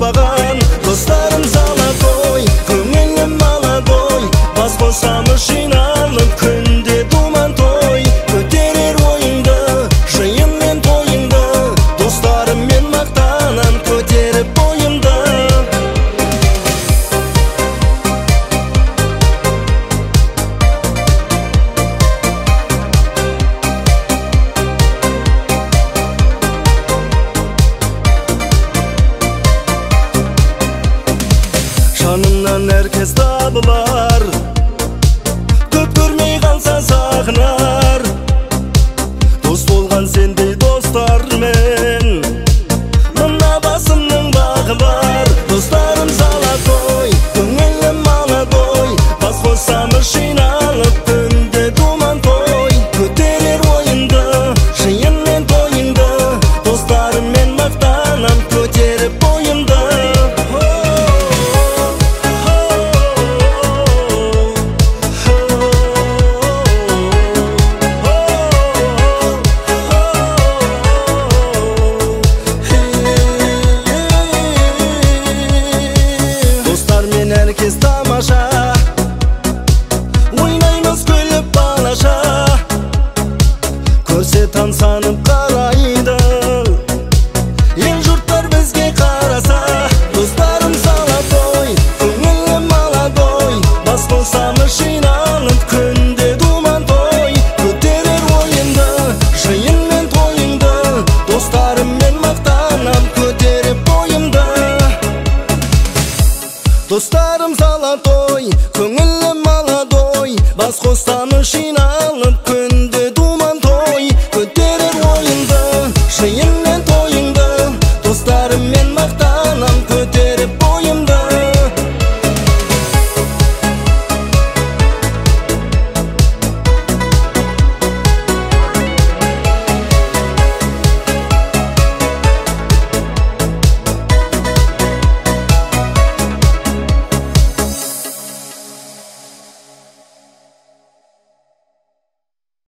тойлаған. Достарым золотой, көңілім молодой, бас қосамыз жиналып күнде думан той. Көтерер ойыңды, жиын мен тойыңды, достарыммен мақтанам көтеріп бойымды. Жанымнан әркез табылар, көп көрмей қалса сағынар. Дос болған сендей достармен, мына басымның бағы бар. Достарым золотой, көңілім молодой, бас қосамыз жиналып күнде думан той. Көтерер ойыңды, жиын мен тойыңды, достарыммен мақтанам көтеріп бойымды. Әркез тамаша, ойнаймыз күліп балаша, көрсе тамсанып қарайды, ел жұрттар бізге қараса. Достарым золотой, көңілім молодой, бас қосамыз жиналып күнде думан той. Көтерер ойыңды, жиын мен тойыңды, достарыммен мақтанам көтеріп бойымды. Достарым золотой, көңілім молодой, бас қосамыз жиналып